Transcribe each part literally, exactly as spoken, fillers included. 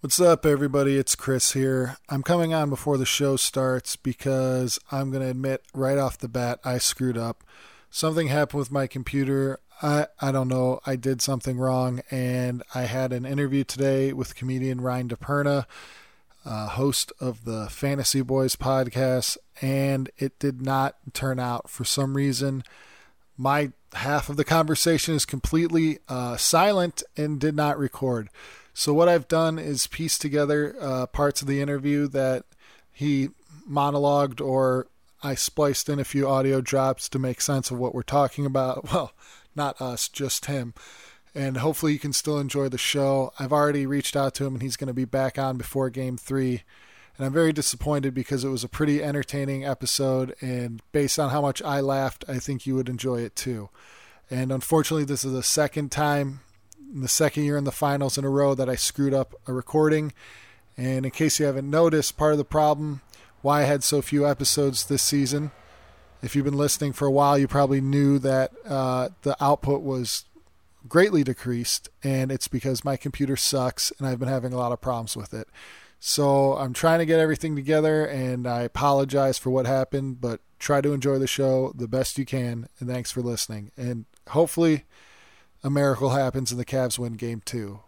What's up, everybody? It's Chris here. I'm coming on before the show starts because I'm going to admit right off the bat I screwed up. Something happened with my computer. I, I don't know. I did something wrong, and I had an interview today with comedian Ryan DePerna, uh, host of the Fantasy Boys podcast, and it did not turn out for some reason. My half of the conversation is completely uh, silent and did not record. So what I've done is piece together uh, parts of the interview that he monologued, or I spliced in a few audio drops to make sense of what we're talking about. Well, not us, just him. And hopefully you can still enjoy the show. I've already reached out to him, and he's going to be back on before game three. And I'm very disappointed because it was a pretty entertaining episode, and based on how much I laughed, I think you would enjoy it too. And unfortunately, this is the second time in the second year in the finals in a row that I screwed up a recording. And in case you haven't noticed, part of the problem why I had so few episodes this season, if you've been listening for a while, you probably knew that uh, the output was greatly decreased, and it's because my computer sucks and I've been having a lot of problems with it. So I'm trying to get everything together, and I apologize for what happened, but try to enjoy the show the best you can, and thanks for listening. And hopefully a miracle happens and the Cavs win game two.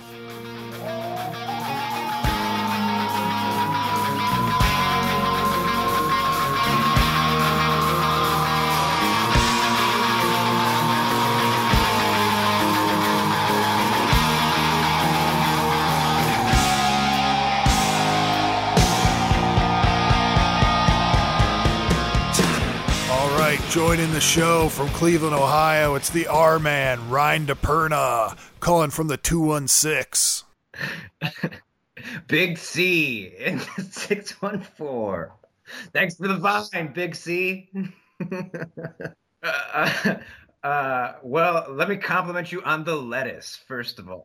Joining the show from Cleveland, Ohio, it's the R-Man, Ryan DePerna, calling from the two one six. Big C in the six one four. Thanks for the vine, Big C. uh, uh, well, let me compliment you on the lettuce, first of all.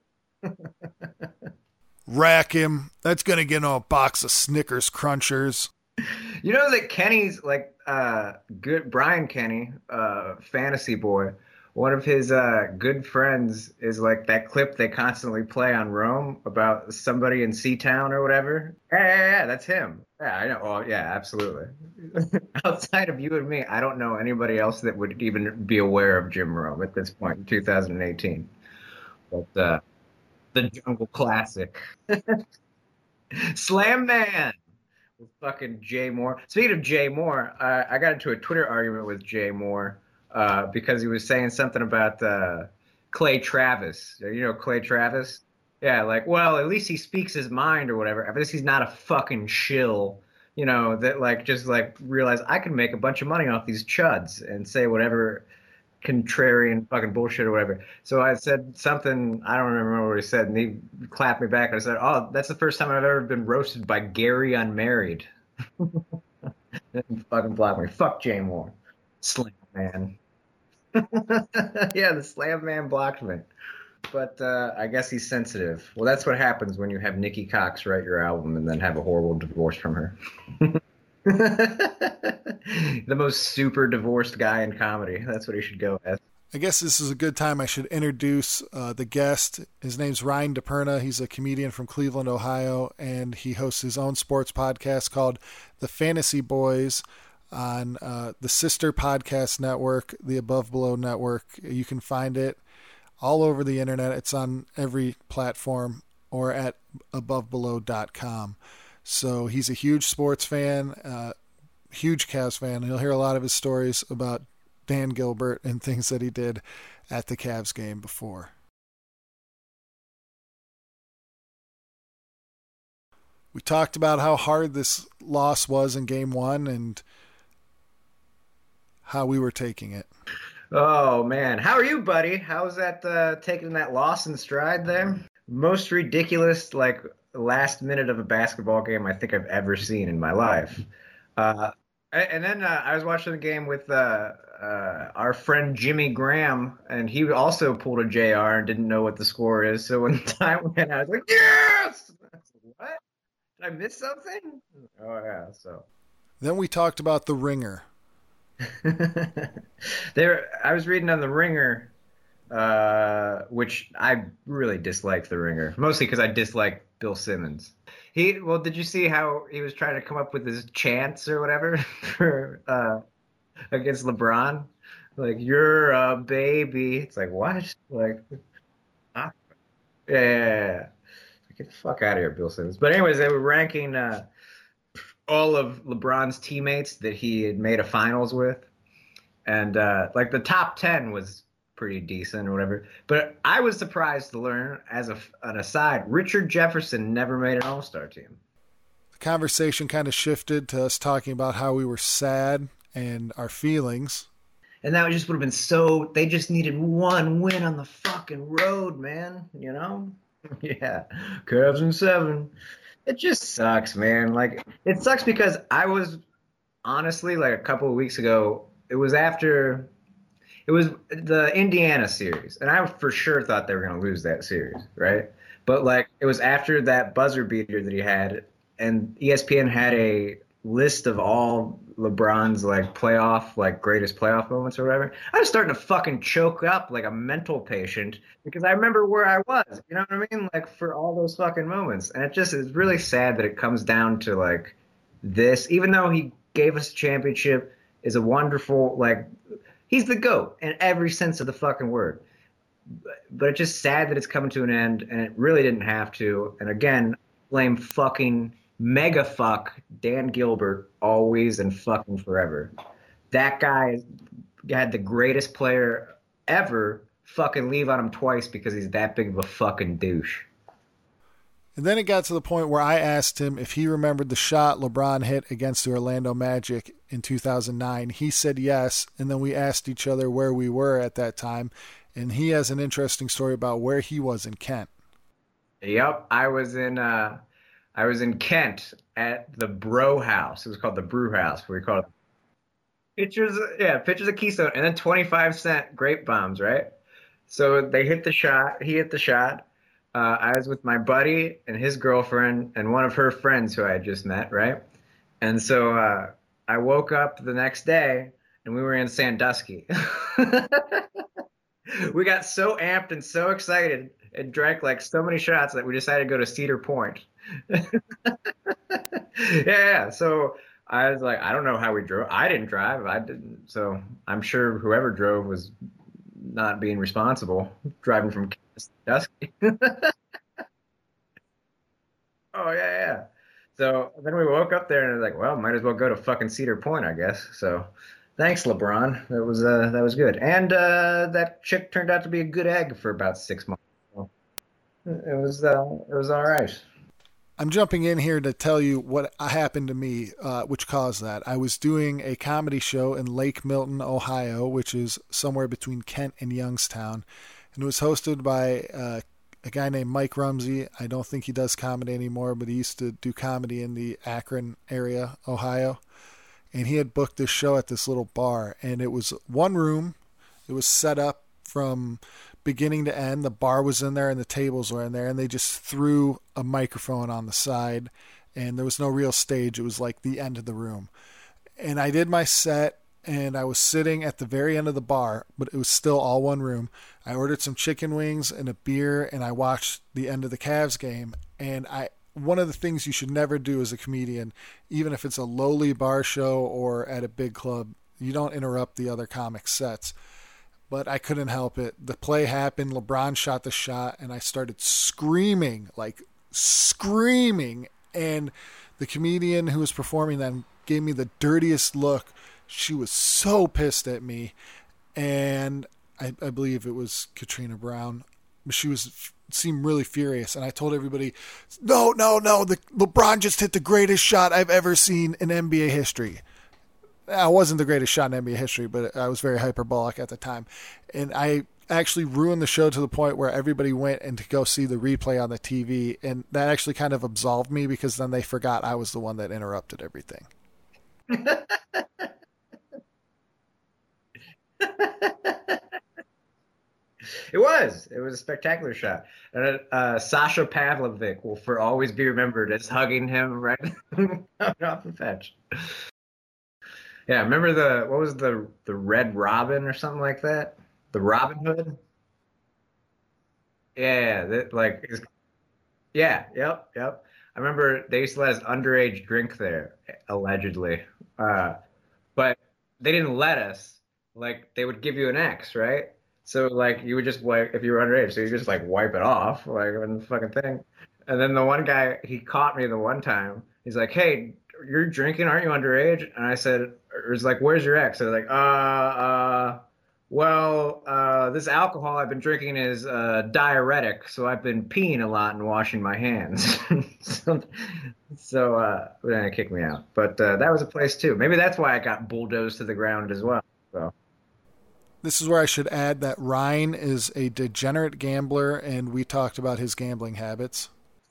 Rack him. That's going to get him a box of Snickers Crunchers. You know that Kenny's like uh good Brian Kenny, uh fantasy boy, one of his uh good friends is like that clip they constantly play on Rome about somebody in C-Town or whatever. Yeah, yeah, yeah, that's him. Yeah, I know. Oh yeah, absolutely. Outside of you and me, I don't know anybody else that would even be aware of Jim Rome at this point in two thousand eighteen. But uh the Jungle Classic. Slam Man. With fucking Jay Moore. Speaking of Jay Moore, uh, I got into a Twitter argument with Jay Moore uh, because he was saying something about uh, Clay Travis. You know Clay Travis? Yeah, like, well, at least he speaks his mind or whatever. At least he's not a fucking shill, you know, that like just like realize I can make a bunch of money off these chuds and say whatever contrarian fucking bullshit or whatever. So I said something, I don't remember what he said, and he clapped me back. And I said, oh, that's the first time I've ever been roasted by Gary Unmarried. Fucking blocked me. Fuck Jay Moore. Slam Man. Yeah, the Slam Man blocked me. But uh, I guess he's sensitive. Well, that's what happens when you have Nikki Cox write your album and then have a horrible divorce from her. The most super divorced guy in comedy. That's what he should go as. I guess this is a good time I should introduce uh, the guest. His name's Ryan DePerna. He's a comedian from Cleveland, Ohio, and he hosts his own sports podcast called The Fantasy Boys on uh, the sister podcast network, the Above Below Network. You can find it all over the internet. It's on every platform or at above below dot com. So he's a huge sports fan, uh, huge Cavs fan. You'll hear a lot of his stories about Dan Gilbert and things that he did at the Cavs game before. We talked about how hard this loss was in game one and how we were taking it. Oh, man. How are you, buddy? How's that uh, taking that loss in stride there? Most ridiculous, like, last minute of a basketball game I think I've ever seen in my life. Uh, and then uh, I was watching the game with uh, uh, our friend Jimmy Graham, and he also pulled a J R and didn't know what the score is. So when time went, I was like, yes! I was like, what? Did I miss something? Oh, yeah, so. Then we talked about The Ringer. there, I was reading on The Ringer uh, which I really dislike The Ringer, mostly because I dislike Bill Simmons. He well, did you see how he was trying to come up with his chants or whatever for uh, against LeBron? Like you're a baby. It's like what? Like, ah, yeah, yeah, yeah, yeah. Get the fuck out of here, Bill Simmons. But anyways, they were ranking uh, all of LeBron's teammates that he had made a finals with, and uh, like the top ten was pretty decent or whatever. But I was surprised to learn, as a, an aside, Richard Jefferson never made an All-Star team. The conversation kind of shifted to us talking about how we were sad and our feelings. And that just would have been so, they just needed one win on the fucking road, man, you know? Yeah, Cavs in seven. It just sucks, man. Like, it sucks because I was, honestly, like a couple of weeks ago, it was after... It was the Indiana series, and I for sure thought they were going to lose that series, right? But, like, it was after that buzzer beater that he had, and E S P N had a list of all LeBron's, like, playoff, like, greatest playoff moments or whatever. I was starting to fucking choke up like a mental patient because I remember where I was, you know what I mean? Like, for all those fucking moments. And it just is really sad that it comes down to, like, this. Even though he gave us a championship, is a wonderful, like... He's the GOAT in every sense of the fucking word. But it's just sad that it's coming to an end, and it really didn't have to. And again, blame fucking mega fuck Dan Gilbert always and fucking forever. That guy had the greatest player ever fucking leave on him twice because he's that big of a fucking douche. And then it got to the point where I asked him if he remembered the shot LeBron hit against the Orlando Magic in two thousand nine. He said yes, and then we asked each other where we were at that time, and he has an interesting story about where he was in Kent. Yep, I was in uh, I was in Kent at the Bro House. It was called the Brew House. We called it pictures. Yeah, pictures of Keystone, and then twenty-five cent grape bombs, right? So they hit the shot. He hit the shot. Uh, I was with my buddy and his girlfriend and one of her friends who I had just met, right? And so uh, I woke up the next day and we were in Sandusky. We got so amped and so excited and drank like so many shots that we decided to go to Cedar Point. yeah, yeah. So I was like, I don't know how we drove. I didn't drive. I didn't. So I'm sure whoever drove was not being responsible, driving from Sandusky. Oh, yeah, yeah. So then we woke up there and it was like, well, might as well go to fucking Cedar Point, I guess. So thanks, LeBron. That was uh, that was good. And uh, that chick turned out to be a good egg for about six months. So it was uh, it was all right. I'm jumping in here to tell you what happened to me, uh, which caused that. I was doing a comedy show in Lake Milton, Ohio, which is somewhere between Kent and Youngstown. And it was hosted by uh, a guy named Mike Rumsey. I don't think he does comedy anymore, but he used to do comedy in the Akron area, Ohio. And he had booked this show at this little bar. And it was one room. It was set up from beginning to end. The bar was in there and the tables were in there. And they just threw a microphone on the side. And there was no real stage. It was like the end of the room. And I did my set. And I was sitting at the very end of the bar, but it was still all one room. I ordered some chicken wings and a beer, and I watched the end of the Cavs game. And I, one of the things you should never do as a comedian, even if it's a lowly bar show or at a big club, you don't interrupt the other comics' sets. But I couldn't help it. The play happened. LeBron shot the shot, and I started screaming, like screaming. And the comedian who was performing then gave me the dirtiest look. She was so pissed at me, and I, I believe it was Katrina Brown. She was seemed really furious, and I told everybody, no, no, no, the LeBron just hit the greatest shot I've ever seen in N B A history. I wasn't the greatest shot in N B A history, but I was very hyperbolic at the time, and I actually ruined the show to the point where everybody went and to go see the replay on the T V, and that actually kind of absolved me because then they forgot I was the one that interrupted everything. It was. It was a spectacular shot. Uh, uh, Sasha Pavlovic will for always be remembered as hugging him right off the bench. Yeah, remember the what was the the Red Robin or something like that? The Robin Hood. Yeah, that, like, it's- yeah, yep, yep. I remember they used to let us underage drink there, allegedly. Uh, but they didn't let us. Like, they would give you an X, right? So, like, you would just wipe, if you were underage, so you just, like, wipe it off, like, on the fucking thing. And then the one guy, he caught me the one time. He's like, hey, you're drinking, aren't you underage? And I said, or he's like, where's your X? I was like, uh, uh, well, uh, this alcohol I've been drinking is uh, diuretic, so I've been peeing a lot and washing my hands. so, so uh, then they kicked me out. But uh, that was a place too. Maybe that's why I got bulldozed to the ground as well. So This is where I should add that Ryan is a degenerate gambler, and we talked about his gambling habits.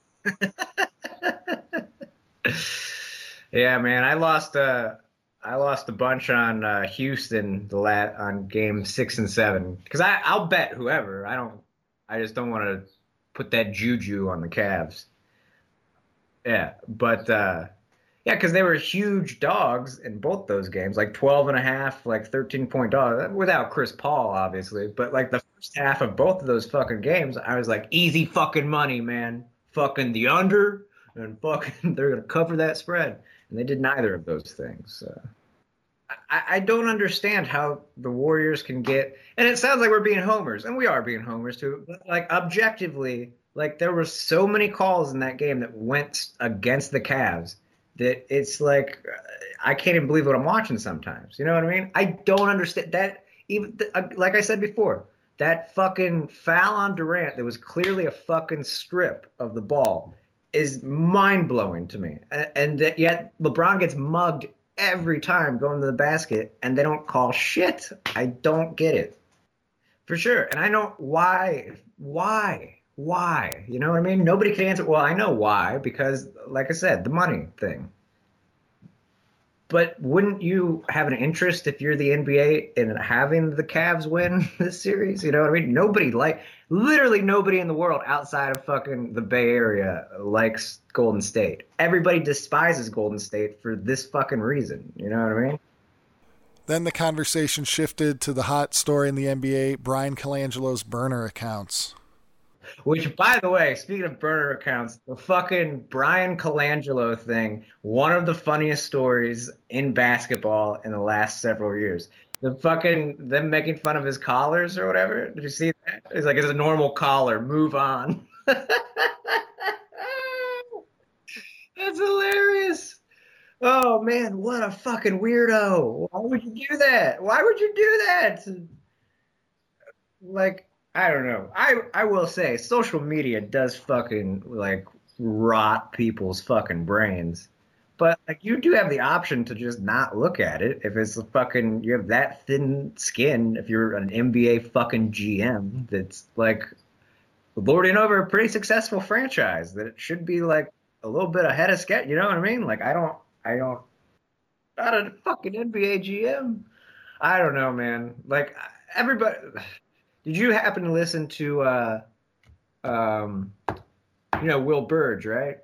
yeah, man, I lost uh, I lost a bunch on uh, Houston the lat on game six and seven because I I'll bet whoever. I don't. I just don't want to put that juju on the Cavs. Yeah, but uh, yeah, because they were huge dogs in both those games, like twelve and a half, like thirteen point dogs, without Chris Paul, obviously. But like the first half of both of those fucking games, I was like, easy fucking money, man. Fucking the under, and fucking they're going to cover that spread. And they did neither of those things. Uh, I, I don't understand how the Warriors can get, and it sounds like we're being homers, and we are being homers too, but like objectively, like there were so many calls in that game that went against the Cavs that it's like I can't even believe what I'm watching sometimes. You know what I mean? I don't understand that. Even like I said before, that fucking foul on Durant that was clearly a fucking strip of the ball is mind blowing to me, and, and that yet LeBron gets mugged every time going to the basket, and they don't call shit. I don't get it for sure, and I know why. Why? Why? You know what I mean? Nobody can answer. Well, I know why, because like I said, the money thing. But wouldn't you have an interest if you're the N B A in having the Cavs win this series? You know what I mean? Nobody like, literally nobody in the world outside of fucking the Bay Area likes Golden State. Everybody despises Golden State for this fucking reason. You know what I mean? Then the conversation shifted to the hot story in the N B A, Brian Colangelo's burner accounts. Which, by the way, speaking of burner accounts, the fucking Brian Colangelo thing, one of the funniest stories in basketball in the last several years. The fucking, them making fun of his collars or whatever. Did you see that? It's like, it's a normal collar. Move on. That's hilarious. Oh, man, what a fucking weirdo. Why would you do that? Why would you do that? Like, I don't know. I I will say social media does fucking like rot people's fucking brains. But like you do have the option to just not look at it if it's a fucking you have that thin skin if you're an N B A fucking G M that's like lording over a pretty successful franchise that it should be like a little bit ahead of schedule. You know what I mean? Like I don't I don't not a fucking N B A G M. I don't know, man. Like everybody. Did you happen to listen to, uh, um, you know, Will Burge, right?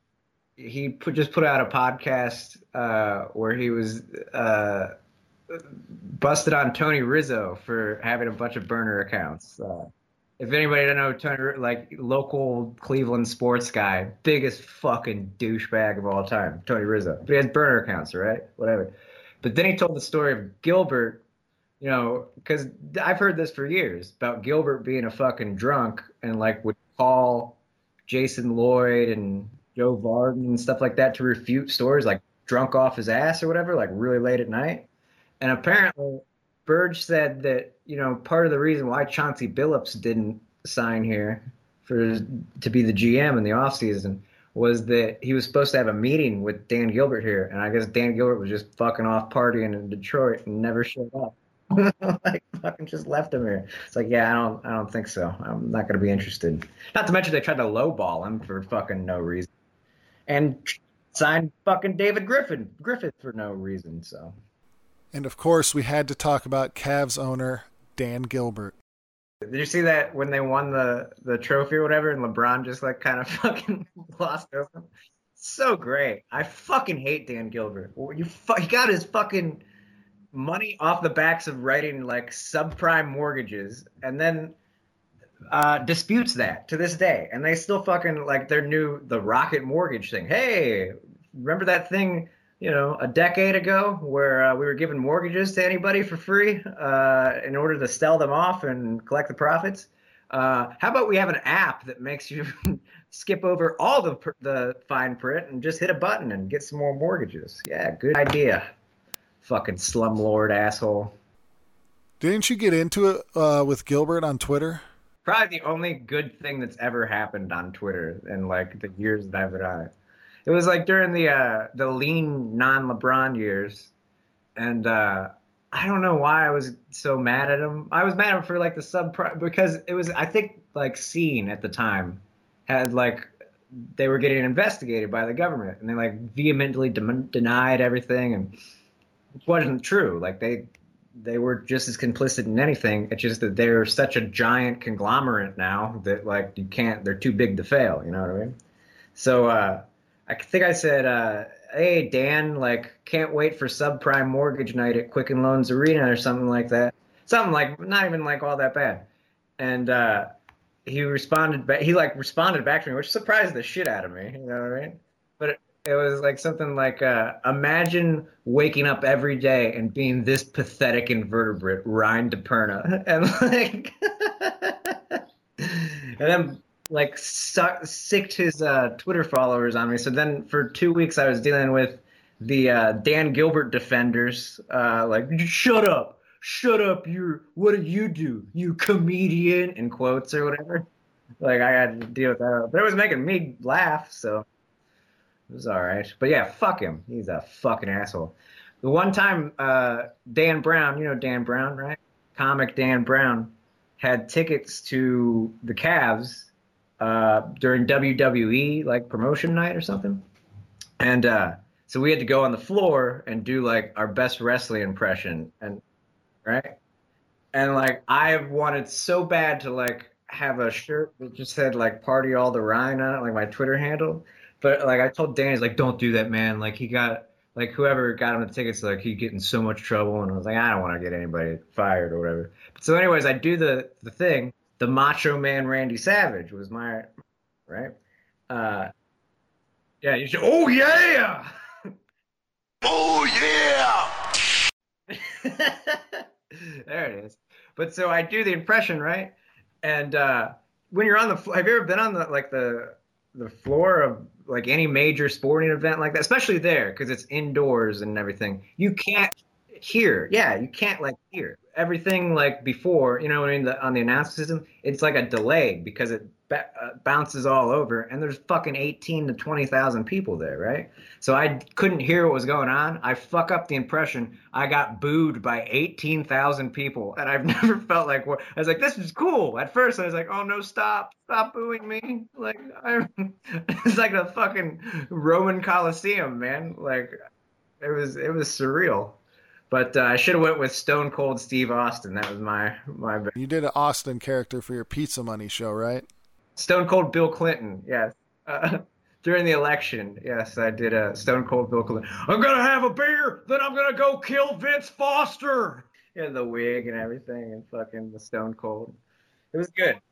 He put, just put out a podcast uh, where he was uh, busted on Tony Rizzo for having a bunch of burner accounts. Uh, if anybody don't know Tony, like local Cleveland sports guy, biggest fucking douchebag of all time, Tony Rizzo. But he has burner accounts, right? Whatever. But then he told the story of Gilbert. You know, because I've heard this for years about Gilbert being a fucking drunk and like would call Jason Lloyd and Joe Varden and stuff like that to refute stories like drunk off his ass or whatever, like really late at night. And apparently Burge said that, you know, part of the reason why Chauncey Billups didn't sign here for to be the G M in the offseason was that he was supposed to have a meeting with Dan Gilbert here. And I guess Dan Gilbert was just fucking off partying in Detroit and never showed up. Like fucking just left him here. It's like, yeah, I don't, I don't think so. I'm not gonna be interested. Not to mention they tried to lowball him for fucking no reason, and signed fucking David Griffin, Griffith for no reason. So, and of course, we had to talk about Cavs owner Dan Gilbert. Did you see that when they won the the trophy or whatever, and LeBron just like kind of fucking lost over? So great. I fucking hate Dan Gilbert. You, fu- he got his fucking money off the backs of writing like subprime mortgages, and then uh, disputes that to this day, and they still fucking like their new the Rocket Mortgage thing. Hey, remember that thing, you know, a decade ago where uh, we were giving mortgages to anybody for free uh, in order to sell them off and collect the profits? Uh, how about we have an app that makes you skip over all the the fine print and just hit a button and get some more mortgages? Yeah, good idea. Fucking slumlord asshole. Didn't you get into it uh, with Gilbert on Twitter? Probably the only good thing that's ever happened on Twitter in like the years that I've been on it. It was like during the uh, the lean non-LeBron years, and uh, I don't know why I was so mad at him. I was mad at him for like the subprime because it was I think like Scene at the time had like they were getting investigated by the government and they like vehemently de- denied everything, and it wasn't true. Like they they were just as complicit in anything. It's just that they're such a giant conglomerate now that like you can't. They're too big to fail. You know what I mean? So. uh I think I said, uh, hey, Dan, like, can't wait for subprime mortgage night at Quicken Loans Arena or something like that. Something like, not even like all that bad. And uh, he responded back, he like responded back to me, which surprised the shit out of me. You know what I mean? But it, it was like something like, uh, imagine waking up every day and being this pathetic invertebrate, Ryan DePerna. And like, and then, like suck, sicked his uh, Twitter followers on me. So then for two weeks I was dealing with the uh, Dan Gilbert defenders, uh, like, shut up, shut up, you're, what do you do, you comedian, in quotes or whatever. Like I had to deal with that. But it was making me laugh, so it was all right. But yeah, fuck him. He's a fucking asshole. The one time uh, Dan Brown, you know Dan Brown, right? Comic Dan Brown had tickets to the Cavs Uh, during W W E like promotion night or something, and uh, so we had to go on the floor and do like our best wrestling impression, and right, and like I wanted so bad to like have a shirt that just said like "Party All the Rhine" on it, like my Twitter handle, but like I told Danny, like, don't do that, man. Like he got like whoever got him the tickets, like he get in so much trouble, and I was like, I don't want to get anybody fired or whatever. But so anyways, I do the the thing. The Macho Man Randy Savage was my, right? Uh, yeah, you should, oh yeah! Oh yeah! There it is. But so I do the impression, right? And uh, when you're on the, have you ever been on the, like the, the floor of like any major sporting event like that, especially there, because it's indoors and everything, you can't hear. Yeah, you can't like hear everything like before, you know what I mean? The, on the announce system, it's like a delay because it ba- uh, bounces all over, and there's fucking eighteen to twenty thousand people there, right? So I couldn't hear what was going on. I fuck up the impression. I got booed by eighteen thousand people, and I've never felt like what I was like. This is cool. At first, I was like, oh no, stop, stop booing me. Like I, it's like a fucking Roman Coliseum, man. Like it was, it was surreal. But uh, I should have went with Stone Cold Steve Austin. That was my my. You did an Austin character for your Pizza Money show, right? Stone Cold Bill Clinton, yes. Uh, during the election, yes, I did a Stone Cold Bill Clinton. I'm gonna have a beer, then I'm gonna go kill Vince Foster. Yeah, the wig and everything, and fucking the Stone Cold. It was good.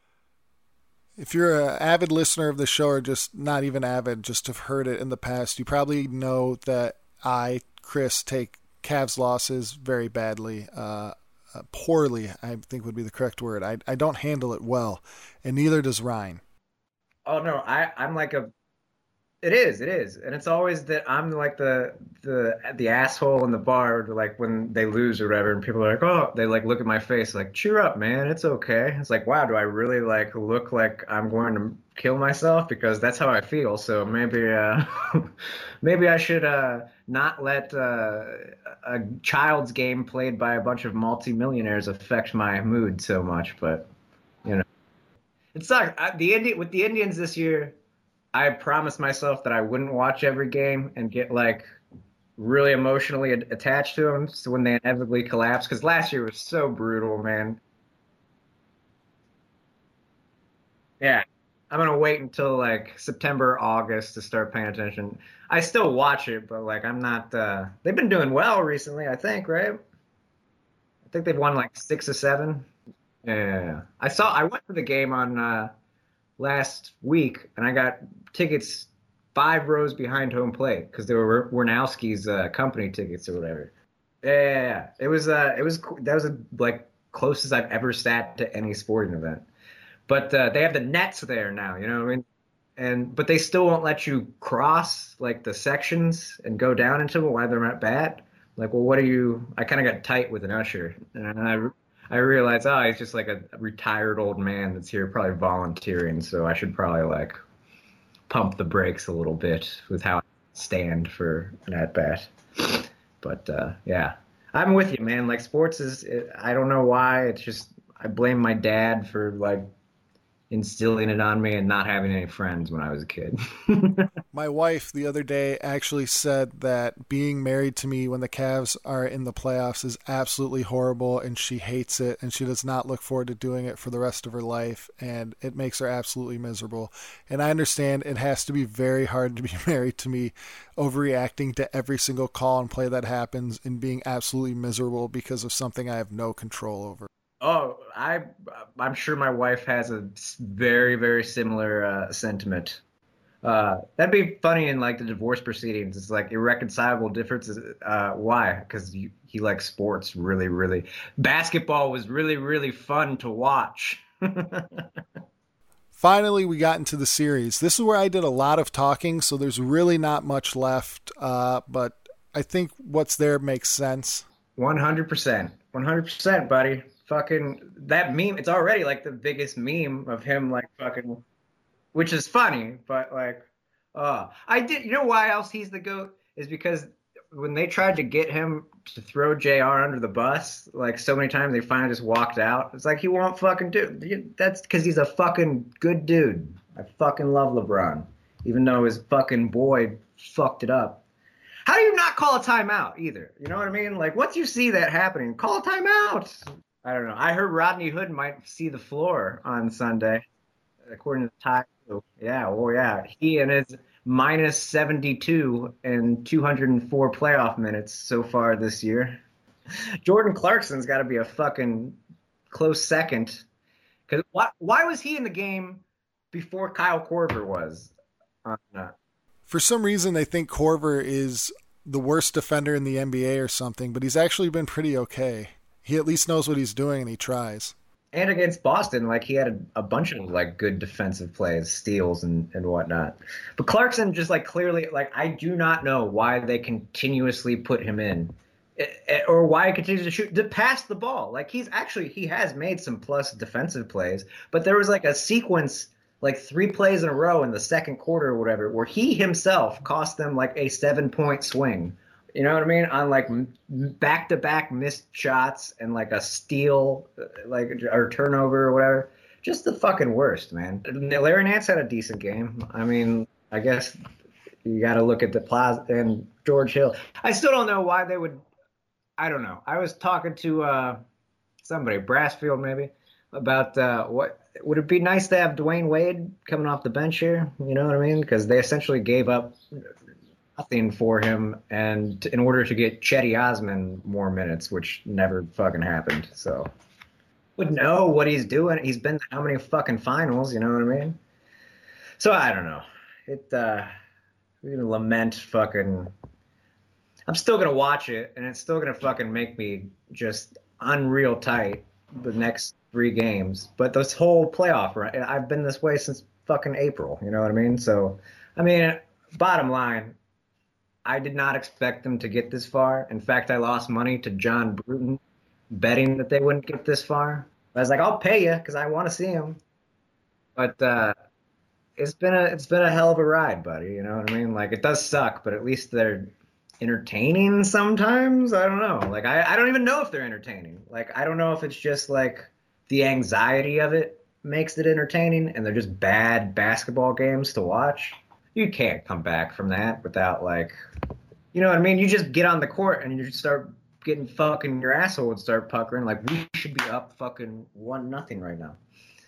If you're an avid listener of the show, or just not even avid, just have heard it in the past, you probably know that I, Chris, take Cavs losses very badly, uh, uh, poorly, I think would be the correct word. I I don't handle it well, and neither does Ryan. Oh no, I I'm like a. It is, it is, and it's always that I'm like the the the asshole in the bar, like when they lose or whatever, and people are like, oh, they like look at my face, like, cheer up, man, it's okay. It's like, wow, do I really like look like I'm going to kill myself? Because that's how I feel. So maybe, uh, maybe I should uh, not let uh, a child's game played by a bunch of multimillionaires affect my mood so much. But you know, it sucks. I, the Indi- with the Indians this year. I promised myself that I wouldn't watch every game and get like really emotionally attached to them so when they inevitably collapse. Because last year was so brutal, man. Yeah, I'm gonna wait until like September, August to start paying attention. I still watch it, but like I'm not. Uh, they've been doing well recently, I think, right? I think they've won like six or seven. Yeah, I saw. I went to the game on uh, last week, and I got tickets five rows behind home plate because they were Warnowski's uh, company tickets or whatever. Yeah, yeah, yeah. It was. Uh, it was. co- That was uh like closest I've ever sat to any sporting event. But uh, they have the nets there now. You know what I mean? And but they still won't let you cross like the sections and go down into them while they're at bat. Like, well, what are you? I kind of got tight with an usher, and I I realized, oh, he's just like a retired old man that's here probably volunteering, so I should probably like pump the brakes a little bit with how I stand for an at bat. But uh, yeah, I'm with you, man. Like sports is, I don't know why. It's just I blame my dad for like instilling it on me and not having any friends when I was a kid. My wife the other day actually said that being married to me when the Cavs are in the playoffs is absolutely horrible and she hates it and she does not look forward to doing it for the rest of her life and it makes her absolutely miserable. And I understand it has to be very hard to be married to me, overreacting to every single call and play that happens and being absolutely miserable because of something I have no control over. Oh, I I'm sure my wife has a very very similar uh, sentiment. Uh, that'd be funny in like the divorce proceedings. It's like irreconcilable differences. Uh, why? Because he likes sports really, really. Basketball was really, really fun to watch. Finally, we got into the series. This is where I did a lot of talking, so there's really not much left. Uh, but I think what's there makes sense. one hundred percent. one hundred percent, buddy. Fucking that meme. It's already like the biggest meme of him, like fucking, which is funny, but like, uh, I did. You know why else he's the GOAT? Is because when they tried to get him to throw J R under the bus, like so many times, they finally just walked out. It's like he won't fucking do. That's because he's a fucking good dude. I fucking love LeBron, even though his fucking boy fucked it up. How do you not call a timeout either? You know what I mean? Like once you see that happening, call a timeout. I don't know. I heard Rodney Hood might see the floor on Sunday, according to the Times. Yeah, well, yeah. He and his minus seventy-two and two hundred four playoff minutes so far this year. Jordan Clarkson's got to be a fucking close second. Because why, why was he in the game before Kyle Korver was? Uh, For some reason, they think Korver is the worst defender in the N B A or something, but he's actually been pretty okay. He at least knows what he's doing and he tries. And against Boston, like he had a, a bunch of like good defensive plays, steals and, and whatnot. But Clarkson just like clearly, like I do not know why they continuously put him in, it, it, or why he continues to shoot to pass the ball. Like he's actually he has made some plus defensive plays, but there was like a sequence, like three plays in a row in the second quarter or whatever, where he himself cost them like a seven point swing. You know what I mean? On like back to back missed shots and like a steal, like or turnover or whatever. Just the fucking worst, man. Larry Nance had a decent game. I mean, I guess you got to look at the plaza and George Hill. I still don't know why they would. I don't know. I was talking to uh, somebody, Brassfield maybe, about uh, what would it be nice to have Dwayne Wade coming off the bench here? You know what I mean? Because they essentially gave up nothing for him, and in order to get Chetty Osman more minutes, which never fucking happened. So would know what he's doing. He's been to how many fucking finals? You know what I mean? So I don't know. It uh, we can lament fucking. I'm still gonna watch it, and it's still gonna fucking make me just unreal tight the next three games. But this whole playoff run, I've been this way since fucking April. You know what I mean? So I mean, bottom line. I did not expect them to get this far. In fact, I lost money to John Bruton betting that they wouldn't get this far. I was like, I'll pay you because I want to see him. But uh, it's been a it's been a hell of a ride, buddy. You know what I mean? Like it does suck, but at least they're entertaining sometimes. I don't know. Like I, I don't even know if they're entertaining. Like I don't know if it's just like the anxiety of it makes it entertaining, and they're just bad basketball games to watch. You can't come back from that without like, you know what I mean? You just get on the court and you just start getting fucking your asshole would start puckering. Like we should be up fucking one nothing right now.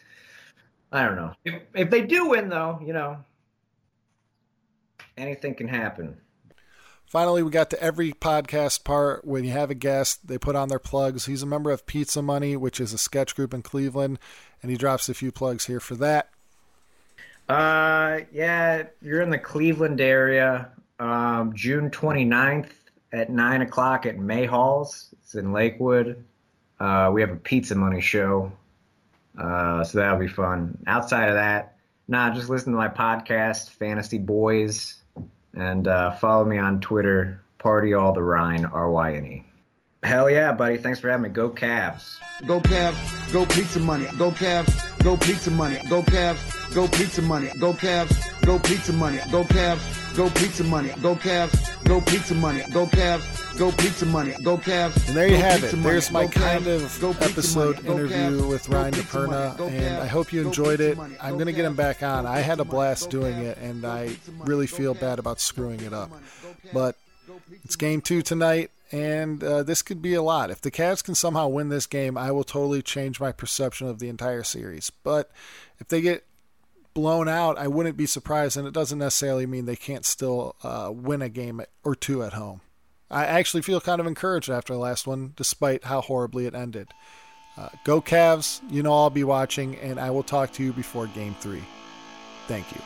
I don't know. If, if they do win though, you know, anything can happen. Finally, we got to every podcast part. When you have a guest, they put on their plugs. He's a member of Pizza Money, which is a sketch group in Cleveland, and he drops a few plugs here for that. Uh, yeah, if you're in the Cleveland area, um, June twenty-ninth at nine o'clock at May Halls. It's in Lakewood. Uh, we have a Pizza Money show, uh, so that'll be fun. Outside of that, nah, just listen to my podcast, Fantasy Boys, and uh, follow me on Twitter, Party All the Rhine, R Y N E. Hell yeah, buddy. Thanks for having me. Go Cavs. Go Cavs, go Pizza Money. Go Cavs, go Pizza Money. Go Cavs, go Pizza Money. Go Cavs, go Pizza Money. Go Cavs, go Pizza Money. Go Cavs, go Pizza Money. Go Cavs, go Pizza Money. Go Cavs. And there you have it. There's my kind of episode interview with Ryan DePerna, and I hope you enjoyed it. I'm going to get him back on. I had a blast doing it, and I really feel bad about screwing it up. But it's game two tonight. And uh, this could be a lot. If the Cavs can somehow win this game, I will totally change my perception of the entire series. But if they get blown out, I wouldn't be surprised, and it doesn't necessarily mean they can't still uh, win a game or two at home. I actually feel kind of encouraged after the last one, despite how horribly it ended. Uh, go Cavs. You know I'll be watching, and I will talk to you before game three. Thank you.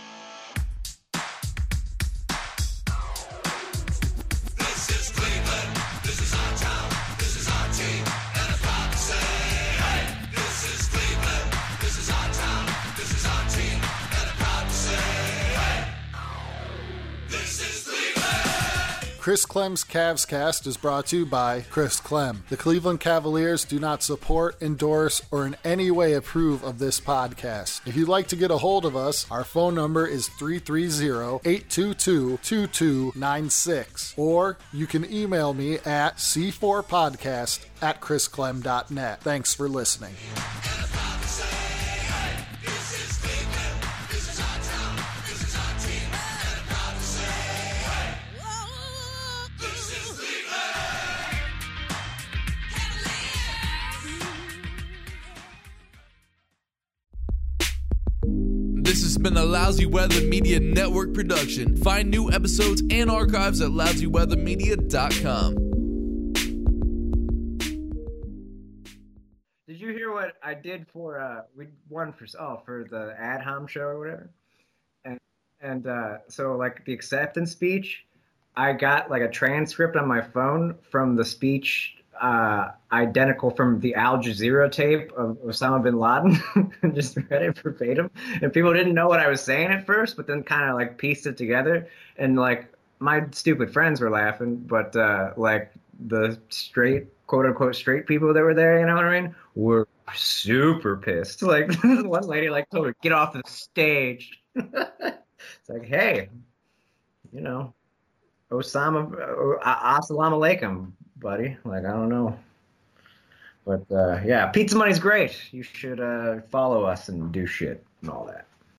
Chris Clem's Cavs Cast is brought to you by Chris Clem. The Cleveland Cavaliers do not support, endorse, or in any way approve of this podcast. If you'd like to get a hold of us, our phone number is three three zero, eight two two, two two nine six. Or you can email me at c four podcast at chris clem dot net. Thanks for listening. This has been a Lousy Weather Media Network production. Find new episodes and archives at lousy weather media dot com. Did you hear what I did for, uh, we won for, oh, for the Ad Hom show or whatever? And, and uh, so, like, the acceptance speech, I got, like, a transcript on my phone from the speech uh, identical from the Al Jazeera tape of Osama bin Laden. And just read it verbatim. And people didn't know what I was saying at first, but then kind of, like, pieced it together. And, like, my stupid friends were laughing, but, uh, like, the straight, quote-unquote straight people that were there, you know what I mean, were super pissed. Like, one lady, like, told her, get off the stage. It's like, hey, you know, Osama, uh, assalamu alaikum, buddy. Like, I don't know. But, uh, yeah, Pizza Money's great. You should uh, follow us and do shit and all that.